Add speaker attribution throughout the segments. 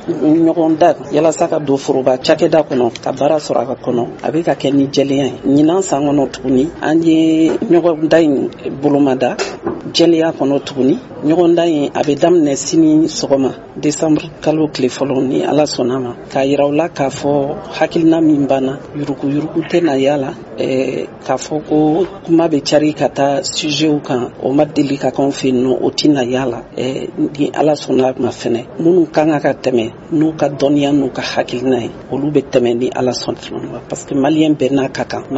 Speaker 1: ɲɔgɔn da yalasa ka don foroba cakɛda kɔnɔ ka baara sɔrɔ a ka kɔnɔ a bɛ ka kɛ ni jɛlenya ye. Ɲinan san kɔnɔ tuguni an ye ɲɔgɔn da in bolomada jɛlenya kɔnɔ tuguni. ɲɔgɔn da in a bɛ daminɛ sini sɔgɔma décembre kalo tile fɔlɔ ni Ala sɔnna ma k'a yira u la k'a fɔ hakilina min banna yuruku tɛ na yala k'a fɔ ko kuma bɛ cari ka taa sujetw kan o ma deli ka k'anw fɛ yen nɔ o tɛ na yala ni Ala sɔnna ma fɛnɛ minnu kan ka tɛmɛ n'u ka dɔnniya n'u ka hakilina ye olu bɛ tɛmɛ ni Ala sɔnna ma parce que maliyɛn bɛɛ n'a ka kan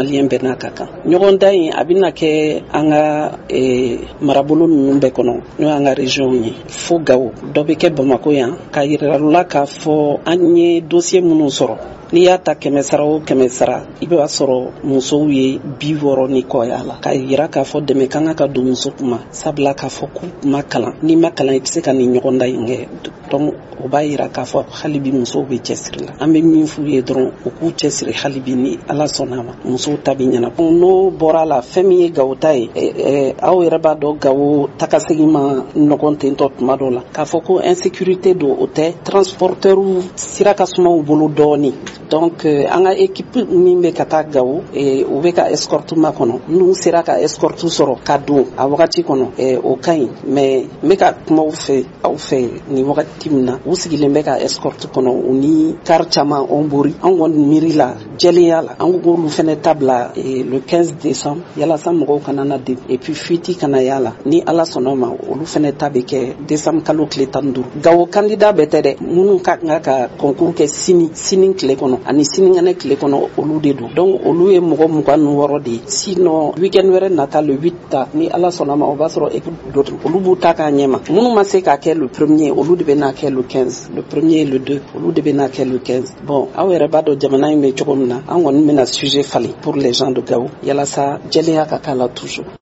Speaker 1: ɲɔgɔn da in a bɛna kɛ an ka marabolo ninnu bɛɛ kɔnɔ n'o y'an ka région ye fo Gawo dɔ bɛ kɛ Bamako yan k'a yira u la k'a fɔ an ye dossier minnu sɔrɔ n'i y'a ta 100 sara o 100 sara i b'a sɔrɔ musow ye 60 ni kɔya la k'a yira k'a fɔ dɛmɛ kan ka don muso kuma sabula k'a fɔ k'u ma kalan n'i ma kalan i tɛ se ka nin ɲɔgɔn da in kɛ donc o b'a yira k'a fɔ hali bi musow bɛ cɛsiri la an bɛ min f'u ye dɔrɔn u k'u cɛsiri hali bi ni Ala sɔnna ma musow ta bɛ ɲɛnabɔ n'o bɔra la fɛn min ye Gawo ta ye aw yɛrɛ b'a dɔn Gawo takasegin ma nɔgɔn ten tɔ tuma dɔw la k'a fɔ ko insécurité don o tɛ transporteurs sira ka suma u bolo dɔɔni donc an ka équipe min bɛ ka taa Gawo u bɛ ka escorte ma kɔnɔ n'u sera ka escorte sɔrɔ ka don a wagati kɔnɔ o ka ɲi mais n bɛ ka kuma aw fɛ nin wagati min na u sigilen bɛ ka escorte kɔnɔ u ni car caman on bori an kɔni miiri la jɛlenya la an k'olu fɛnɛ tabila le 15 décembre yalasa mɔgɔw kana na de et puis fuite kana yala ni Ala sɔnna ma olu fɛnɛ ta bɛ kɛ décembre kalo tile 15 Gawo candidat bɛɛ tɛ dɛ minnu ka kan ka concours kɛ sini tile kɔnɔ ani sinikɛnɛ tile kɔnɔ olu de don donc olu ye mɔgɔ 26 de ye sinon week-end wɛrɛ nata le 8 ta ni Ala sɔnna ma o b'a sɔrɔ équipe d'autres olu b'u ta k'a ɲɛma minnu ma se k'a kɛ le premier olu de bɛ n'a kɛ le 15 le premier et le 2 olu de bɛ n'a kɛ le 15 bon aw yɛrɛ b'a dɔn jamana in bɛ cogo min na an kɔni bɛna sujet falen pour les gens de Gawo yalasa jɛlenya ka k'a la toujours